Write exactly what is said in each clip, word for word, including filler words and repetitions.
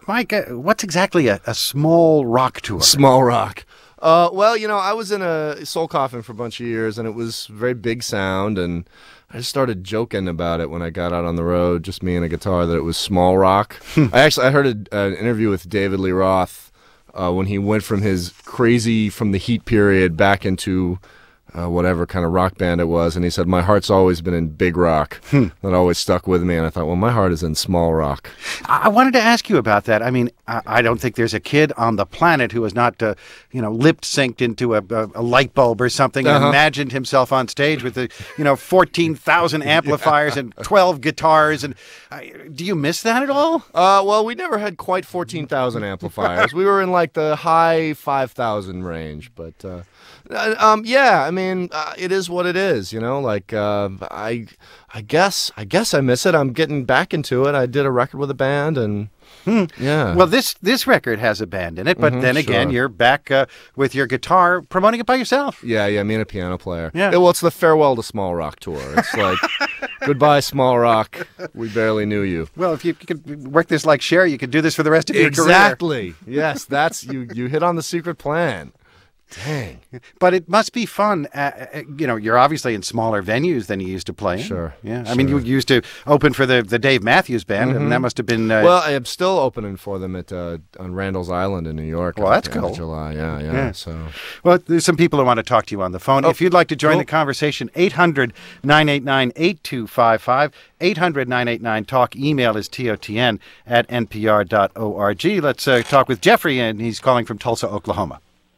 Mike, uh, what's exactly a, a small rock tour? Small rock. Uh, well, you know, I was in a Soul Coffin for a bunch of years, and it was very big sound, and I just started joking about it when I got out on the road, just me and a guitar, that it was small rock. I actually I heard a, uh, an interview with David Lee Roth uh, when he went from his crazy, from the Heat period back into uh, whatever kind of rock band it was, and he said, my heart's always been in big rock. That always stuck with me, and I thought, well, my heart is in small rock. I wanted to ask you about that. I mean, I, I don't think there's a kid on the planet who has not, uh, you know, lip-synced into a, a, a light bulb or something and Uh-huh. imagined himself on stage with, the, you know, fourteen thousand amplifiers and twelve guitars. And uh, do you miss that at all? Uh, well, we never had quite fourteen thousand amplifiers. We were in like the high five thousand range, but uh, uh, um, yeah, I mean, uh, it is what it is, you know. Like uh, I, I guess, I guess I miss it. I'm getting back into it. I did a record with a band, and Hmm. yeah. Well, this this record has a band in it, but Mhm, then again, sure. you're back uh, with your guitar, promoting it by yourself. Yeah, yeah, me and a piano player. Yeah. Well, it's the Farewell to Small Rock tour. It's like, goodbye, Small Rock. We barely knew you. Well, if you could work this like Cher, you could do this for the rest of your career. Exactly. Yes, that's you. You hit on the secret plan. Dang. But it must be fun. Uh, uh, you know, you're obviously in smaller venues than you used to play. in. Sure, Yeah. I mean, you sure. used to open for the, the Dave Matthews Band, and that must have been. Uh, Well, I am still opening for them at uh, on Randall's Island in New York. Well, at that's the end of cool. July, yeah, yeah. Yeah. So well, there's some people who want to talk to you on the phone. Oh, if you'd like to join cool. the conversation, eight hundred, nine eight nine, eight two five five, eight hundred, nine eight nine, talk. Email is totn at npr dot org. Let's uh, talk with Jeffrey, and he's calling from Tulsa, Oklahoma.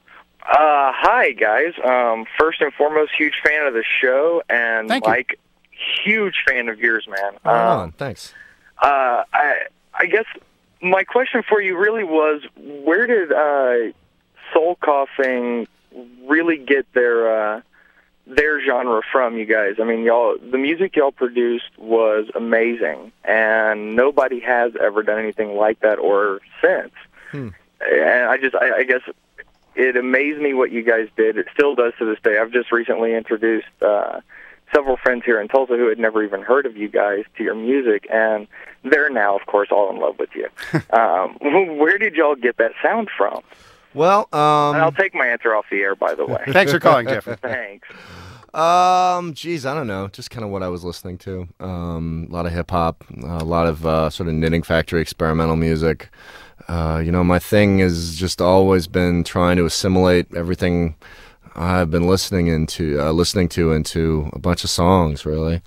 Uh, hi, guys. Um, first and foremost, huge fan of the show, and Thank you. Mike, huge fan of yours, man. right Um, on. Thanks. Uh, I, I guess my question for you really was, where did uh, Soul Coughing really get their uh, their genre from, you guys? I mean, y'all, the music y'all produced was amazing, and nobody has ever done anything like that or since. Hmm. And I just, I, I guess. It amazed me what you guys did. It still does to this day. I've just recently introduced uh, several friends here in Tulsa who had never even heard of you guys to your music, and they're now, of course, all in love with you. um, where did y'all get that sound from? Well, um, And I'll take my answer off the air, by the way. Thanks for calling, Jeffrey. Thanks. Um, geez, I don't know. Just kind of what I was listening to. Um, a lot of hip hop, a lot of uh, sort of Knitting Factory experimental music. Uh, you know, my thing has just always been trying to assimilate everything I've been listening into, uh, listening to into a bunch of songs. Really,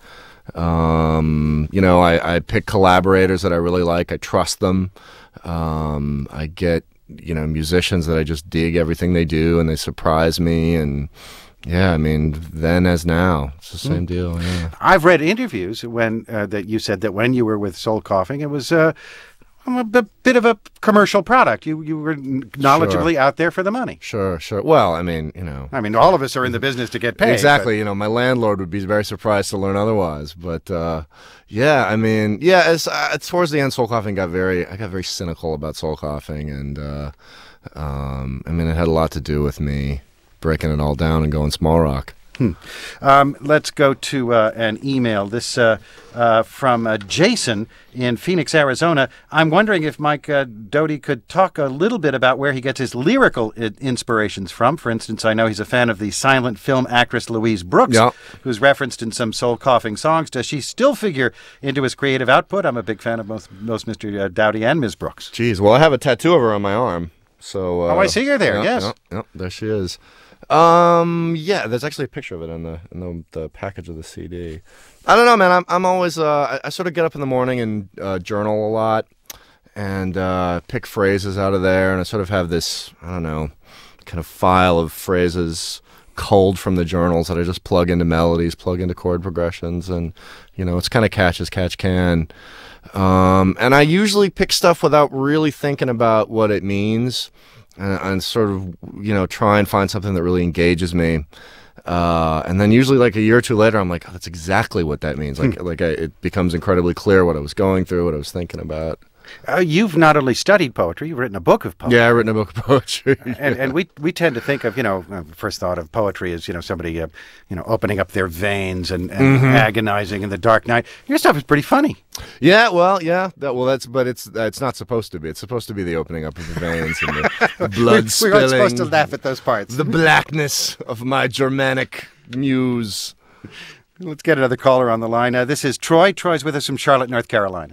um, you know, I, I pick collaborators that I really like. I trust them. Um, I get you know musicians that I just dig everything they do, and they surprise me and. Yeah, I mean, then as now, it's the same deal. Yeah, I've read interviews when uh, that you said that when you were with Soul Coughing, it was uh, a b- bit of a commercial product. You you were knowledgeably out there for the money. sure, sure. Well, I mean, you know, I mean, all of us are in the business to get paid. exactly. You know, my landlord would be very surprised to learn otherwise. But uh, yeah, I mean, yeah. As, uh, as towards the end, Soul Coughing got very, I got very cynical about Soul Coughing, and uh, um, I mean, it had a lot to do with me breaking it all down and going small rock. Hmm. Um, let's go to uh, an email. This uh, uh, from uh, Jason in Phoenix, Arizona. I'm wondering if Mike uh, Doughty could talk a little bit about where he gets his lyrical I- inspirations from. For instance, I know he's a fan of the silent film actress Louise Brooks, Yeah. who's referenced in some Soul Coughing songs. Does she still figure into his creative output? I'm a big fan of both, both Mister Doughty and Miz Brooks. Jeez, well, I have a tattoo of her on my arm. So uh, Oh, I see her there, yeah, yes. yeah, yeah, there she is. Um, yeah, there's actually a picture of it in the in the, the package of the C D. I don't know, man. I'm I'm always uh, I, I sort of get up in the morning and uh, journal a lot, and uh, pick phrases out of there, and I sort of have this I don't know kind of file of phrases culled from the journals that I just plug into melodies, plug into chord progressions, and you know it's kind of catch as catch can. Um, and I usually pick stuff without really thinking about what it means. And, and sort of, you know, try and find something that really engages me. Uh, and then usually like a year or two later, I'm like, oh, that's exactly what that means. Like, like I, it becomes incredibly clear what I was going through, what I was thinking about. Uh, you've not only studied poetry, you've written a book of poetry. Yeah, I've written a book of poetry. and and we we tend to think of, you know, uh, first thought of poetry as, you know, somebody, uh, you know, opening up their veins and, and Mm-hmm. agonizing in the dark night. Your stuff is pretty funny. Yeah, well, yeah, that, well, that's, but it's it's not supposed to be. It's supposed to be the opening up of the veins and the, the blood we, spilling. we aren't supposed to laugh at those parts. The blackness of my Germanic muse. Let's get another caller on the line. Uh, this is Troy. Troy's with us from Charlotte, North Carolina.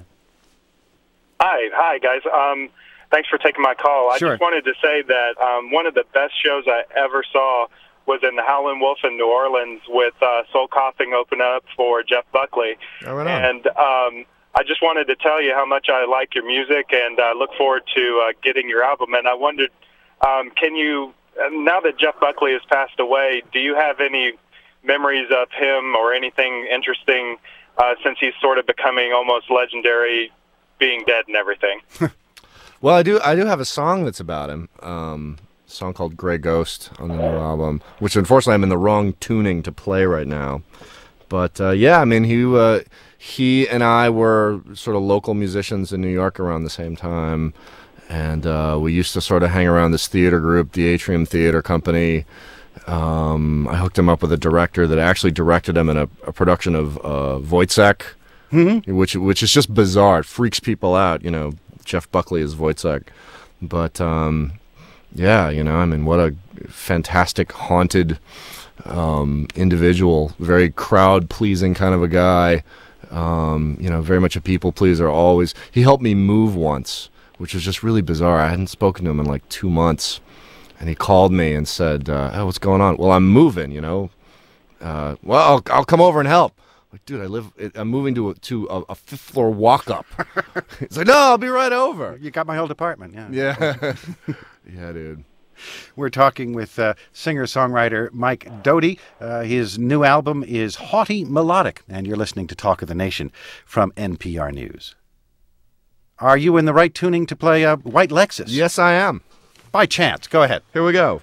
Hi, hi guys. Um, thanks for taking my call. I Sure. just wanted to say that um, one of the best shows I ever saw was in the Howlin' Wolf in New Orleans with uh, Soul Coughing open up for Jeff Buckley. Oh, right on. And um, I just wanted to tell you how much I like your music, and I look forward to uh, getting your album. And I wondered, um, can you, now that Jeff Buckley has passed away, do you have any memories of him or anything interesting uh, since he's sort of becoming almost legendary, being dead and everything? Well, I do I do have a song that's about him. Um, a song called Grey Ghost on the new album, which unfortunately I'm in the wrong tuning to play right now. But uh, yeah, I mean, he uh, he and I were sort of local musicians in New York around the same time, and uh, we used to sort of hang around this theater group, the Atrium Theater Company. Um, I hooked him up with a director that actually directed him in a, a production of uh, Wojciech, mm-hmm. which which is just bizarre. It freaks people out, you know. Jeff Buckley is Wojciech, but um, yeah, you know, I mean, what a fantastic, haunted um, individual. Very crowd-pleasing kind of a guy. Um, you know, very much a people pleaser. Always, he helped me move once, which was just really bizarre. I hadn't spoken to him in like two months. And he called me and said, uh, oh, what's going on? Well, I'm moving, you know. Uh, well, I'll, I'll come over and help. Like, dude, I live, I'm moving to a, to a, a fifth floor walk up. He's like, no, I'll be right over. You got my whole department, yeah. Yeah. Yeah, dude. We're talking with uh, singer-songwriter Mike Doughty. Uh, his new album is Haughty Melodic, and you're listening to Talk of the Nation from N P R News. Are you in the right tuning to play uh, White Lexus? Yes, I am. By chance. Go ahead. Here we go.